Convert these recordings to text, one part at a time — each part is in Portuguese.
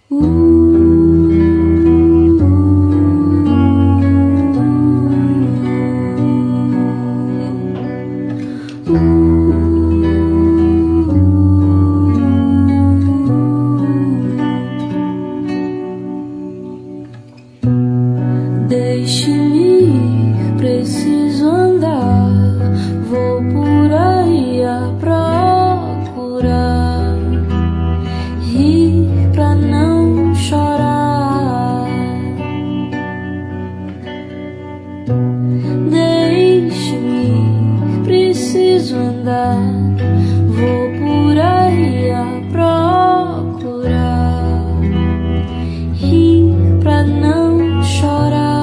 Deixe-me ir, preciso andar. Vou por aí a procurar, rir pra não chorar. Deixe-me ir, preciso andar. Vou por aí a procurar, rir pra não chorar.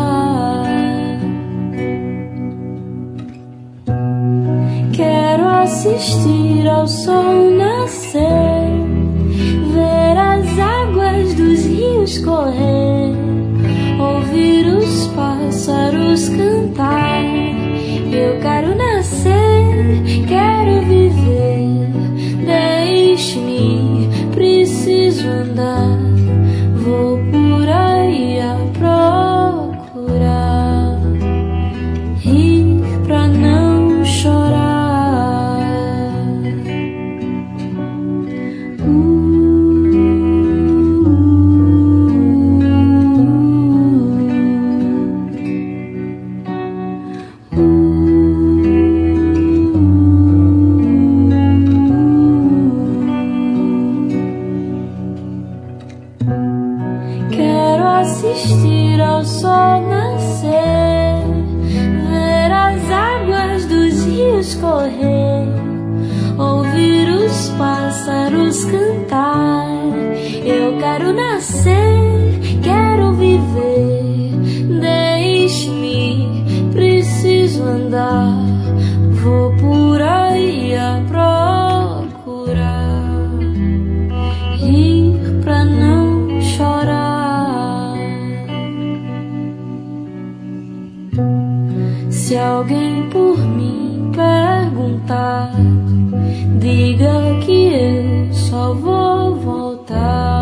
Quero assistir ao sol nascer, ver as águas dos rios correr, ouvir os pássaros cantar. Eu quero nascer, quero viver. Deixe-me ir, preciso andar. Vou por aí a procurar, rir pra não chorar. Quero assistir ao sol nascer, ver as águas dos rios correr, ouvir os pássaros cantar. Eu quero nascer, quero viver. Deixe-me ir, preciso andar. Vou por aí a procurar, rir pra não chorar. Se alguém por mim perguntar, diga que eu só vou voltar.